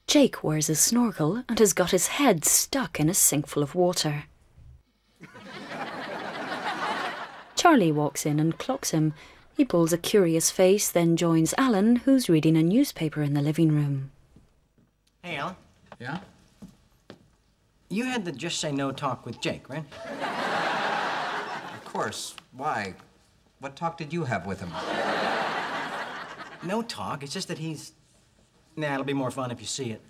Jake wears a snorkel and has got his head stuck in a sink full of water. Charlie walks in and clocks him. He pulls a curious face, then joins Alan, who's reading a newspaper in the living room. Hey, Alan. Yeah? You had the Just Say No talk with Jake, right? Of course. Why? What talk did you have with him? No talk. It's just that he's... Nah, it'll be more fun if you see it.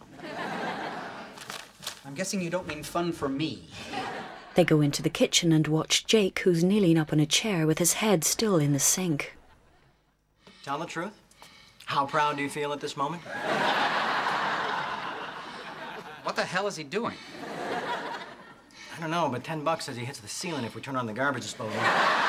I'm guessing you don't mean fun for me. They go into the kitchen and watch Jake, who's kneeling up on a chair with his head still in the sink. Tell the truth. How proud do you feel at this moment? What the hell is he doing? I don't know, but $10 says he hits the ceiling if we turn on the garbage disposal.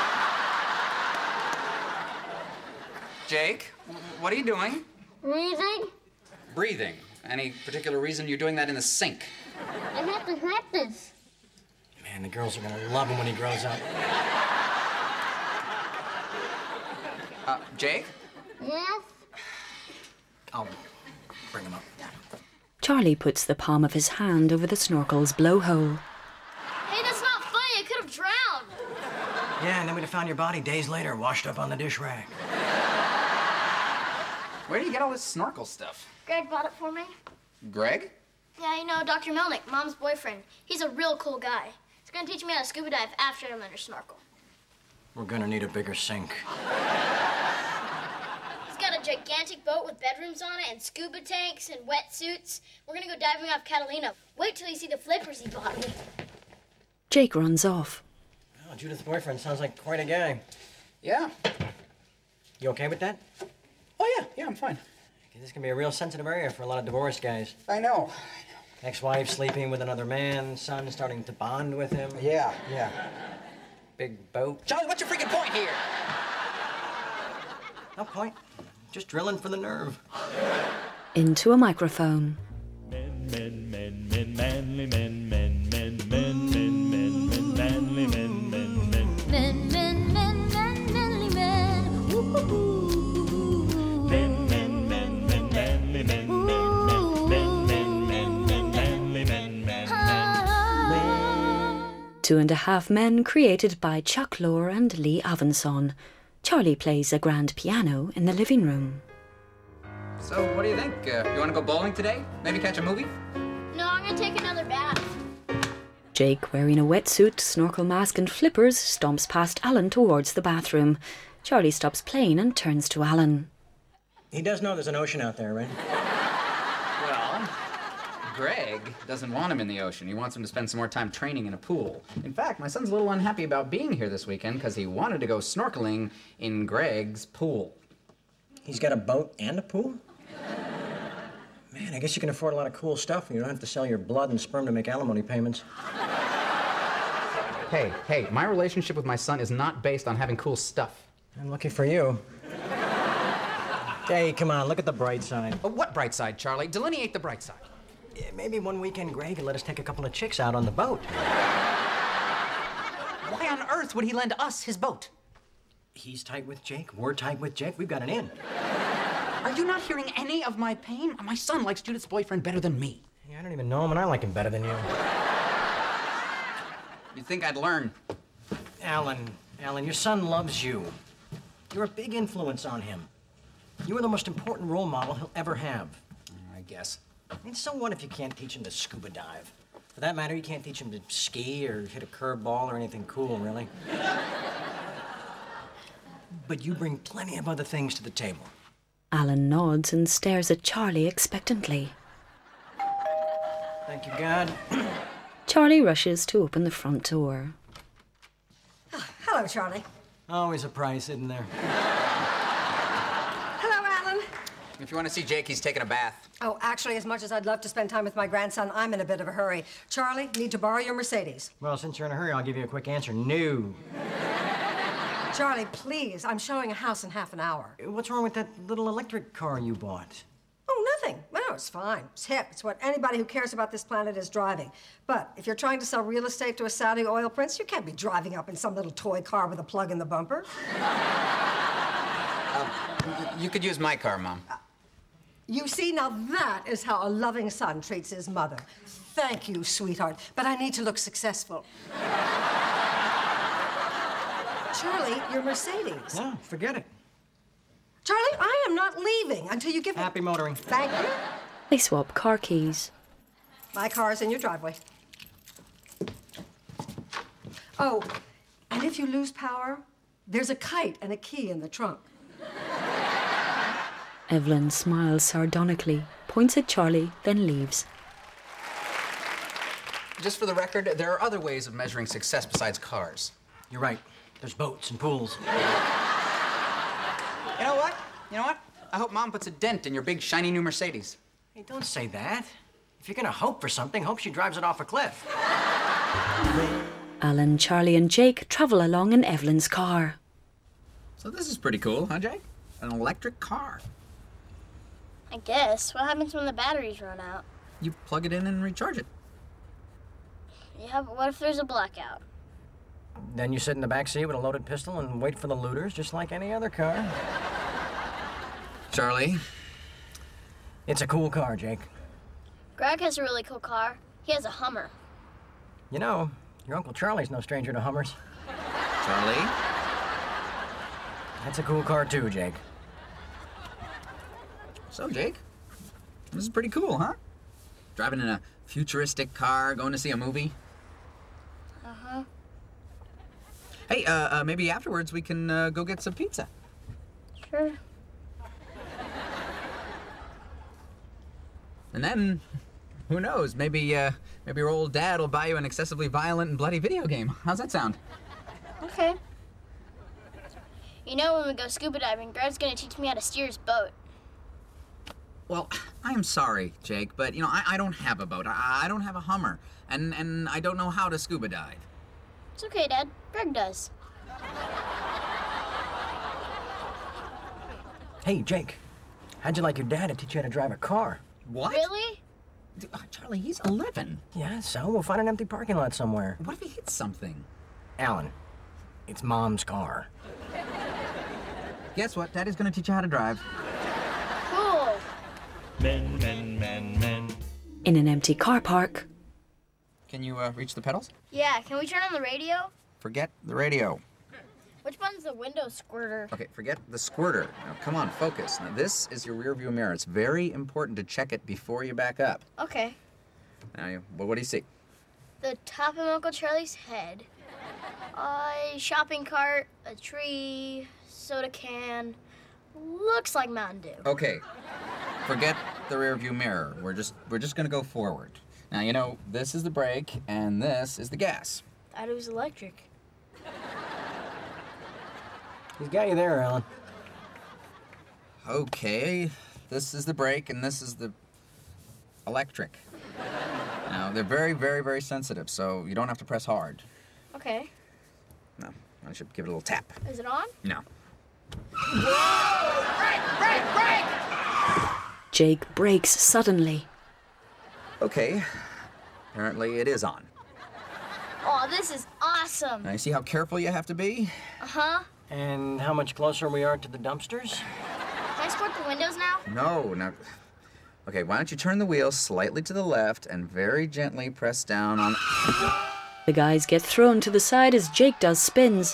Jake, what are you doing? Breathing? Breathing. Any particular reason you're doing that in the sink? I have to practice. Man, the girls are gonna love him when he grows up. Jake? Yes? I'll bring him up. Charlie puts the palm of his hand over the snorkel's blowhole. Hey, that's not funny. I could have drowned. Yeah, and then we'd have found your body days later, washed up on the dish rack. Where do you get all this snorkel stuff? Greg bought it for me. Greg? Yeah, you know, Dr. Melnick, Mom's boyfriend. He's a real cool guy. He's gonna teach me how to scuba dive after I'm under snorkel. We're gonna need a bigger sink. He's got a gigantic boat with bedrooms on it and scuba tanks and wetsuits. We're gonna go diving off Catalina. Wait till you see the flippers he bought me. Jake runs off. Oh, Judith's boyfriend sounds like quite a guy. Yeah. You okay with that? Oh, yeah, I'm fine. This can be a real sensitive area for a lot of divorced guys. I know. Ex-wife sleeping with another man, son starting to bond with him. Yeah. Big boat. Charlie, what's your freaking point here? No point. Just drilling for the nerve. Into a microphone. Men, manly men, manly men. Men, manly men. Woo-hoo-hoo. Manly men. 2.5 Men, created by Chuck Lorre and Lee Avanson. Charlie plays a grand piano in the living room. So, what do you think? You want to go bowling today? Maybe catch a movie? No, I'm gonna take another bath. Jake, wearing a wetsuit, snorkel mask and flippers, stomps past Alan towards the bathroom. Charlie stops playing and turns to Alan. He does know there's an ocean out there, right? Well, Greg doesn't want him in the ocean. He wants him to spend some more time training in a pool. In fact, my son's a little unhappy about being here this weekend because he wanted to go snorkeling in Greg's pool. He's got a boat and a pool? Man, I guess you can afford a lot of cool stuff and you don't have to sell your blood and sperm to make alimony payments. Hey, my relationship with my son is not based on having cool stuff. I'm lucky for you. Hey, come on, look at the bright side. What bright side, Charlie? Delineate the bright side. Yeah, maybe one weekend Greg could let us take a couple of chicks out on the boat. Why on earth would he lend us his boat? He's tight with Jake, we're tight with Jake, we've got an in. Are you not hearing any of my pain? My son likes Judith's boyfriend better than me. Yeah, I don't even know him and I like him better than you. You'd think I'd learn. Alan, your son loves you. You're a big influence on him. You are the most important role model he'll ever have. I guess. And so what if you can't teach him to scuba dive? For that matter, you can't teach him to ski or hit a curveball or anything cool, really. But you bring plenty of other things to the table. Alan nods and stares at Charlie expectantly. Thank you, God. Charlie rushes to open the front door. Hello, Charlie. Always a price, isn't there? Hello, Alan. If you want to see Jake, he's taking a bath. Oh, actually, as much as I'd love to spend time with my grandson, I'm in a bit of a hurry. Charlie, need to borrow your Mercedes. Well, since you're in a hurry, I'll give you a quick answer. No. Charlie, please. I'm showing a house in half an hour. What's wrong with that little electric car you bought? Oh, nothing. No, it's fine. It's hip. It's what anybody who cares about this planet is driving. But if you're trying to sell real estate to a Saudi oil prince, you can't be driving up in some little toy car with a plug in the bumper. You could use my car, Mom. You see, now that is how a loving son treats his mother. Thank you, sweetheart, but I need to look successful. Charlie, your Mercedes. No, forget it. Charlie, I am not leaving until you give me... Happy motoring. Thank you. They swap car keys. My car's in your driveway. Oh, and if you lose power, there's a kite and a key in the trunk. Evelyn smiles sardonically, points at Charlie, then leaves. Just for the record, there are other ways of measuring success besides cars. You're right. There's boats and pools. You know what? I hope Mom puts a dent in your big, shiny new Mercedes. Hey, don't say that. If you're gonna hope for something, hope she drives it off a cliff. Alan, Charlie and Jake travel along in Evelyn's car. So this is pretty cool, huh, Jake? An electric car. I guess. What happens when the batteries run out? You plug it in and recharge it. Yeah, but what if there's a blackout? Then you sit in the back seat with a loaded pistol and wait for the looters, just like any other car. Charlie? It's a cool car, Jake. Greg has a really cool car. He has a Hummer. You know, your Uncle Charlie's no stranger to Hummers. Charlie? That's a cool car too, Jake. So, Jake, this is pretty cool, huh? Driving in a futuristic car, going to see a movie. Uh-huh. Hey, maybe afterwards we can go get some pizza. Sure. And then, who knows, maybe your old dad will buy you an excessively violent and bloody video game. How's that sound? Okay. You know, when we go scuba diving, Greg's gonna teach me how to steer his boat. Well, I am sorry, Jake, but, I don't have a boat. I don't have a Hummer, and I don't know how to scuba dive. It's okay, Dad. Greg does. Hey, Jake, how'd you like your dad to teach you how to drive a car? What? Really? Dude, Charlie, he's 11. Yeah, so we'll find an empty parking lot somewhere. What if he hits something? Alan, it's Mom's car. Guess what? Daddy's gonna teach you how to drive. Cool. Men, men, men, men. In an empty car park, Can you reach the pedals? Yeah, can we turn on the radio? Forget the radio. Which one's the window squirter? Okay, forget the squirter. Now, come on, focus. Now, this is your rear view mirror. It's very important to check it before you back up. Okay. Now, what do you see? The top of Uncle Charlie's head. A shopping cart, a tree, soda can. Looks like Mountain Dew. Okay, forget the rear view mirror. We're just gonna go forward. Now, this is the brake, and this is the gas. Thought it was electric. He's got you there, Alan. Okay, this is the brake, and this is the electric. Now, they're very, very, very sensitive, so you don't have to press hard. Okay. No, I should give it a little tap. Is it on? No. Jake brakes suddenly. Okay, apparently it is on. Oh, this is awesome. Now, you see how careful you have to be? Uh-huh. And how much closer we are to the dumpsters? Can I squirt the windows now? No. Okay, why don't you turn the wheel slightly to the left and very gently press down on... The guys get thrown to the side as Jake does spins.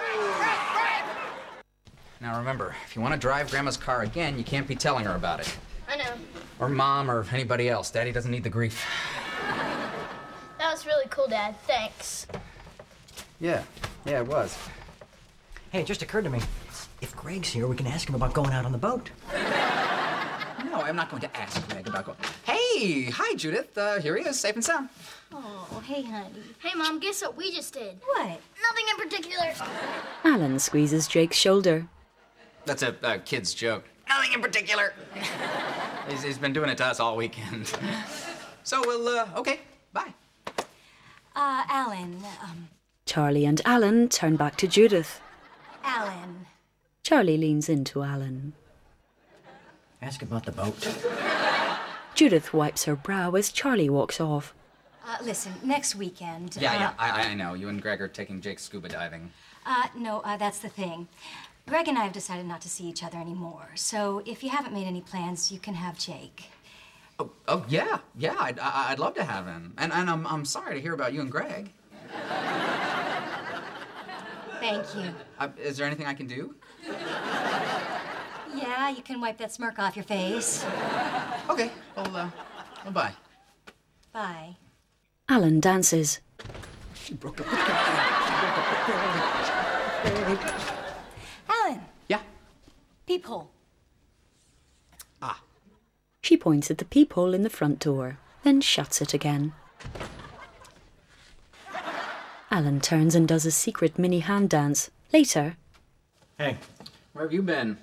Now remember, if you want to drive Grandma's car again, you can't be telling her about it. I know. Or Mom or anybody else. Daddy doesn't need the grief. That was really cool, Dad. Thanks. Yeah, it was. Hey, it just occurred to me. If Greg's here, we can ask him about going out on the boat. No, I'm not going to ask Greg about going... Hey! Hi, Judith. Here he is, safe and sound. Oh, hey, honey. Hey, Mom, guess what we just did? What? Nothing in particular. Alan squeezes Jake's shoulder. That's a kid's joke. Nothing in particular. He's been doing it to us all weekend. So we'll, okay, bye. Alan, Charlie and Alan turn back to Judith. Alan. Charlie leans into Alan. Ask about the boat. Judith wipes her brow as Charlie walks off. Listen, next weekend... Yeah, I know. You and Greg are taking Jake scuba diving. No, that's the thing. Greg and I have decided not to see each other anymore. So if you haven't made any plans, you can have Jake. Oh yeah. I'd love to have him. And I'm sorry to hear about you and Greg. Thank you. Is there anything I can do? Yeah, you can wipe that smirk off your face. Okay. Well, bye. Bye. Alan dances. She broke up with Greg. Alan, Yeah. peephole. She points at the peephole in the front door, then shuts it again. Alan turns and does a secret mini hand dance. Later, Hey, Where have you been?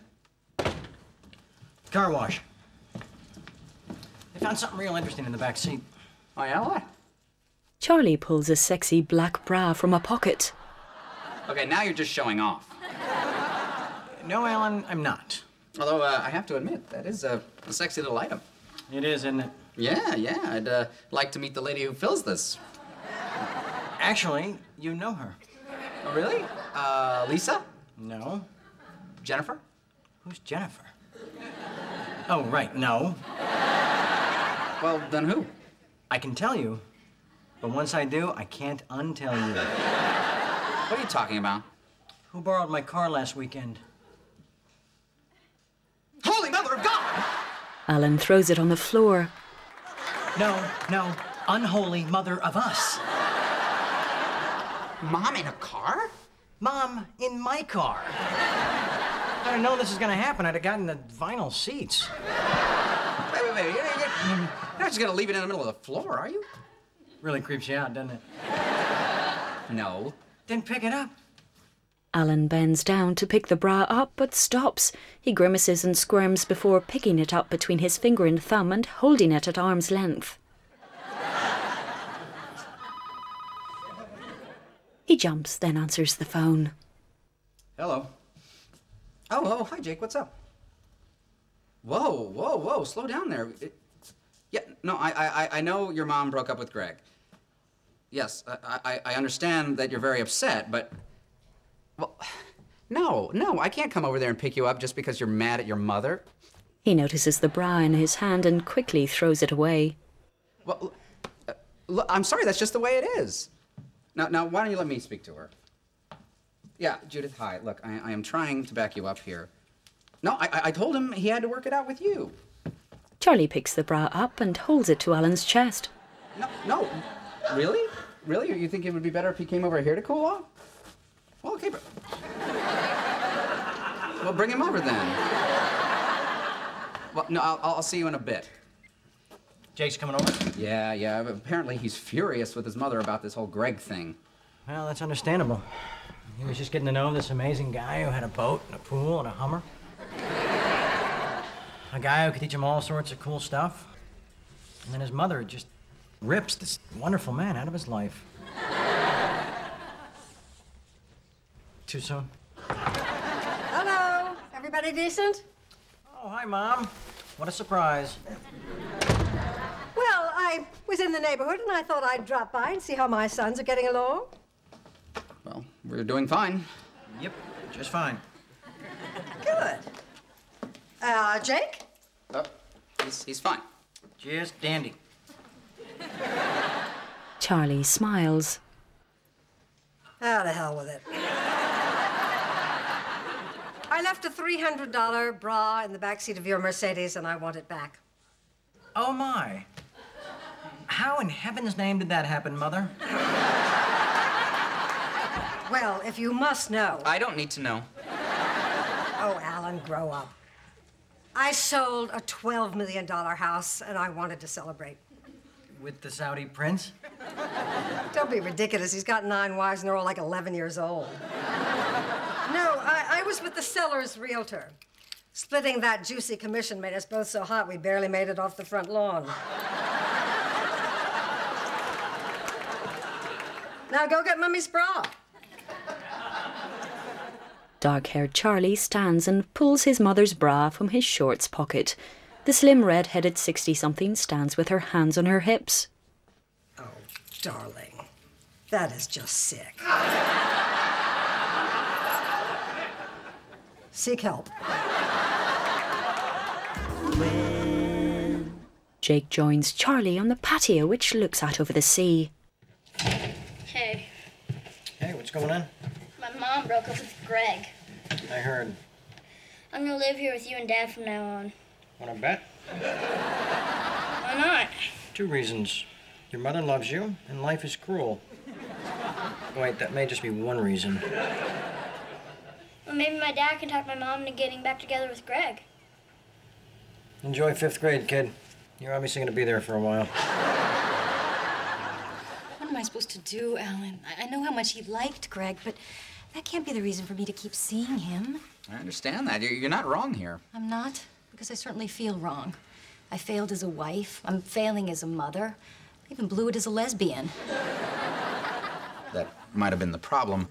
car wash. They found something real interesting in the back seat. Oh, yeah? What? Charlie pulls a sexy black bra from a pocket. Okay, now you're just showing off. No, Alan, I'm not. Although, I have to admit, that is a sexy little item. It is, isn't it? Yeah, I'd like to meet the lady who fills this. Actually, you know her. Oh, really? Lisa? No. Jennifer? Who's Jennifer? Oh, right, no. Well, then who? I can tell you, but once I do, I can't untell you. What are you talking about? Who borrowed my car last weekend? Holy Mother of God! Alan throws it on the floor. No, unholy mother of us. Mom in a car? Mom, in my car. If I'd have known this was gonna happen, I'd have gotten the vinyl seats. Wait. You're not just gonna leave it in the middle of the floor, are you? Really creeps you out, doesn't it? No. Then pick it up. Alan bends down to pick the bra up, but stops. He grimaces and squirms before picking it up between his finger and thumb and holding it at arm's length. He jumps, then answers the phone. Hello. Oh, hi, Jake. What's up? Whoa. Slow down there. I know your mom broke up with Greg. Yes, I understand that you're very upset, but... Well, no, I can't come over there and pick you up just because you're mad at your mother. He notices the bra in his hand and quickly throws it away. Well, look, I'm sorry, that's just the way it is. Now, why don't you let me speak to her? Yeah, Judith, hi. Look, I am trying to back you up here. No, I told him he had to work it out with you. Charlie picks the bra up and holds it to Alan's chest. No. Really? Really? You think it would be better if he came over here to cool off? Well, okay, but... Well, bring him over then. Well, no, I'll see you in a bit. Jake's coming over? Yeah. Apparently he's furious with his mother about this whole Greg thing. Well, that's understandable. He was just getting to know this amazing guy who had a boat and a pool and a Hummer. A guy who could teach him all sorts of cool stuff. And then his mother just rips this wonderful man out of his life. Too soon? Hello. Everybody decent? Oh, hi, Mom. What a surprise. Well, I was in the neighborhood and I thought I'd drop by and see how my sons are getting along. Well, we're doing fine. Yep, just fine. Good. Jake? Oh, he's fine. Just dandy. Charlie smiles. Ah, the hell with it. I left a $300 bra in the backseat of your Mercedes and I want it back. Oh, my. How in heaven's name did that happen, Mother? Well, if you must know. I don't need to know. Oh, Alan, grow up. I sold a $12 million house and I wanted to celebrate. With the Saudi prince? Don't be ridiculous. He's got 9 wives and they're all like 11 years old. No, I was with the seller's realtor. Splitting that juicy commission made us both so hot we barely made it off the front lawn. Now go get Mummy's bra. Dark-haired Charlie stands and pulls his mother's bra from his shorts pocket. The slim, red-headed 60-something stands with her hands on her hips. Oh, darling, that is just sick. Seek help. Jake joins Charlie on the patio, which looks out over the sea. Hey, Hey, what's going on? my mom broke up with Greg. I heard. I'm gonna live here with you and Dad from now on. Want to bet? Why not? 2 reasons. Your mother loves you, and life is cruel. Wait, that may just be one reason. Well, maybe my dad can talk my mom into getting back together with Greg. Enjoy 5th grade, kid. You're obviously going to be there for a while. What am I supposed to do, Alan? I know how much he liked Greg, but that can't be the reason for me to keep seeing him. I understand that. You're not wrong here. I'm not, because I certainly feel wrong. I failed as a wife. I'm failing as a mother. I even blew it as a lesbian. That might have been the problem.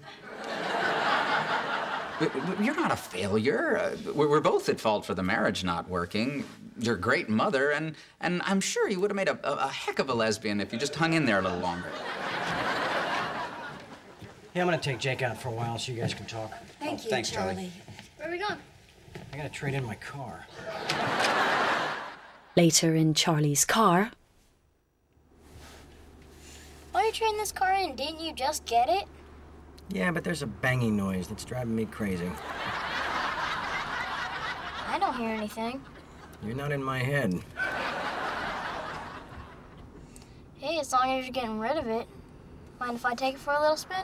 You're not a failure. We're both at fault for the marriage not working. You're a great mother, and I'm sure you would have made a heck of a lesbian if you just hung in there a little longer. Yeah, I'm going to take Jake out for a while so you guys can talk. Thank you, thanks, Charlie. Where are we going? I got to trade in my car. Later in Charlie's car, Why are you trading this car in? Didn't you just get it? Yeah, but there's a banging noise that's driving me crazy. I don't hear anything. You're not in my head. Hey, as long as you're getting rid of it. Mind if I take it for a little spin?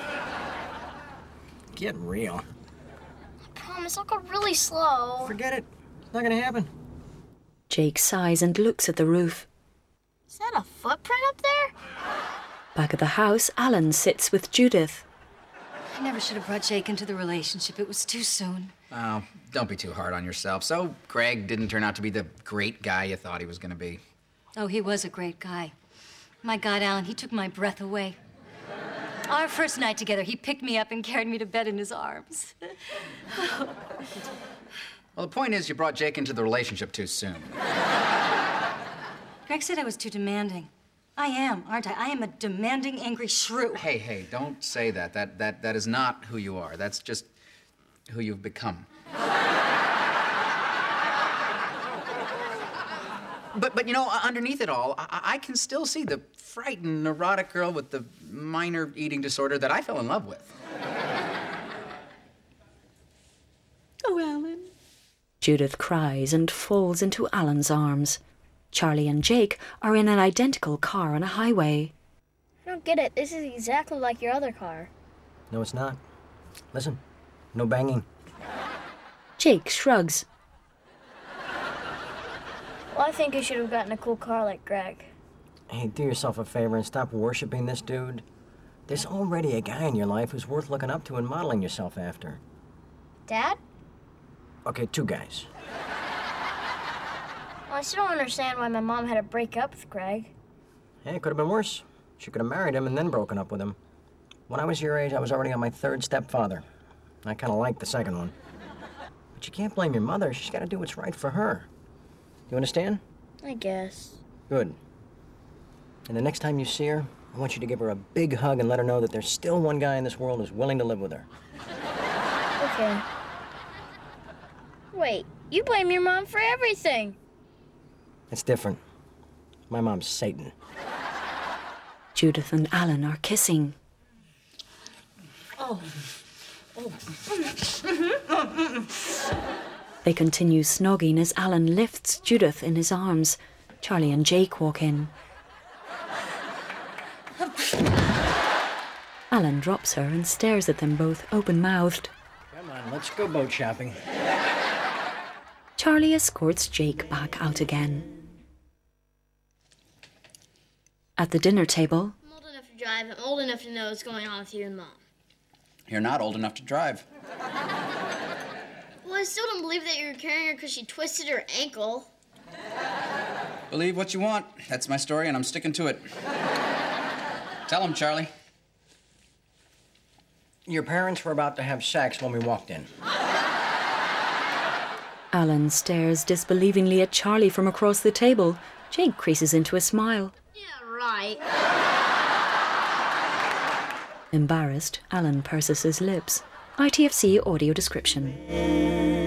Get real. I promise, I'll go really slow. Forget it. It's not going to happen. Jake sighs and looks at the roof. Is that a footprint up there? Back at the house, Alan sits with Judith. I never should have brought Jake into the relationship. It was too soon. Oh, don't be too hard on yourself. So Greg didn't turn out to be the great guy you thought he was going to be. Oh, he was a great guy. My God, Alan, he took my breath away. Our first night together, he picked me up and carried me to bed in his arms. Well, the point is you brought Jake into the relationship too soon. Greg said I was too demanding. I am, aren't I? I am a demanding, angry shrew. Hey, don't say that. That is not who you are. That's just who you've become. But you know, underneath it all, I can still see the frightened, neurotic girl with the minor eating disorder that I fell in love with. Oh, Alan. Judith cries and falls into Alan's arms. Charlie and Jake are in an identical car on a highway. I don't get it. This is exactly like your other car. No, it's not. Listen, no banging. Jake shrugs. Well, I think you should have gotten a cool car like Greg. Hey, do yourself a favor and stop worshiping this dude. There's already a guy in your life who's worth looking up to and modeling yourself after. Dad? Okay, 2 guys. Well, I still don't understand why my mom had to break up with Greg. Hey, it could have been worse. She could have married him and then broken up with him. When I was your age, I was already on my 3rd stepfather. I kind of liked the second one. But you can't blame your mother. She's got to do what's right for her. You understand? I guess. Good. And the next time you see her, I want you to give her a big hug and let her know that there's still one guy in this world who's willing to live with her. Okay. Wait, you blame your mom for everything. It's different. My mom's Satan. Judith and Alan are kissing. They continue snogging as Alan lifts Judith in his arms. Charlie and Jake walk in. Alan drops her and stares at them both open-mouthed. Come on, let's go boat shopping. Charlie escorts Jake back out again. At the dinner table, I'm old enough to drive. I'm old enough to know what's going on with you and Mom. You're not old enough to drive. Well, I still don't believe that you were carrying her because she twisted her ankle. Believe what you want. That's my story, and I'm sticking to it. Tell him, Charlie. Your parents were about to have sex when we walked in. Alan stares disbelievingly at Charlie from across the table. Jake creases into a smile. Yeah, right. Embarrassed, Alan purses his lips. ITFC audio description.